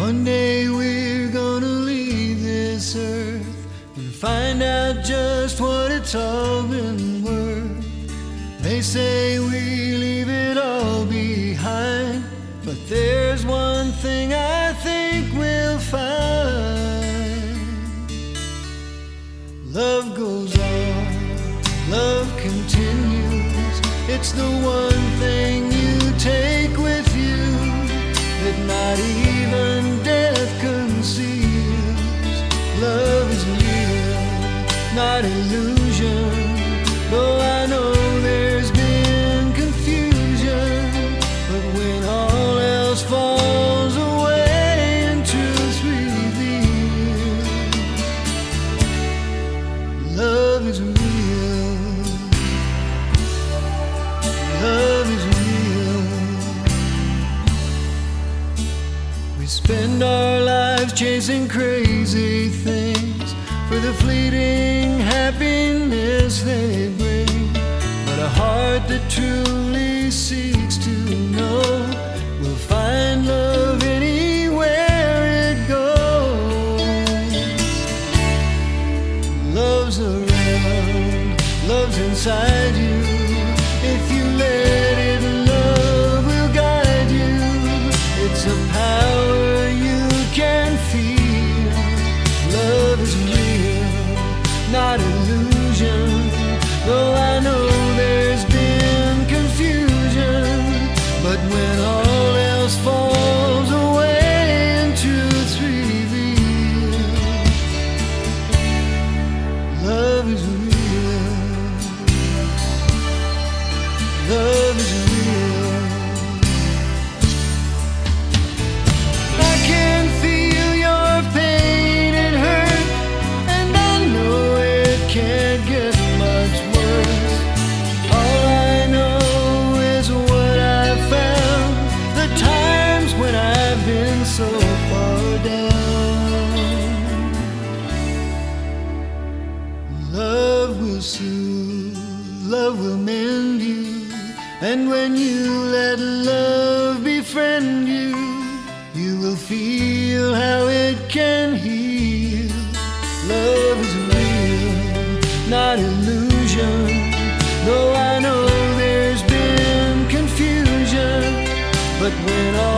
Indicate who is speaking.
Speaker 1: One day we're gonna leave this earth and find out just what it's all been worth. They say we leave it all behind, but there's one thing I think we'll find. Love goes on, love continues. It's the one thing you take with you that not even death conceals. Love is real, not illusion. Though I know there's been confusion, but when all else falls away and truth's revealed, love is real. Love is real. We spend our lives chasing crazy things for the fleeting happiness they bring, but a heart that truly seeks to know will find love anywhere it goes. Love's around, love's inside you. If you let it, love will guide you. It's a power you can feel. Love is real, not illusion. Though I know there's been confusion, but when all else falls away and truth's revealed, love is real. Love is real. I can feel your pain and hurt, and I know it can't get much worse. All I know is what I've found, the times when I've been so far down. Love will soothe, love will mend you, and when you let love befriend you, you will feel how it can heal. Love is real, not illusion. Though I know there's been confusion, but when all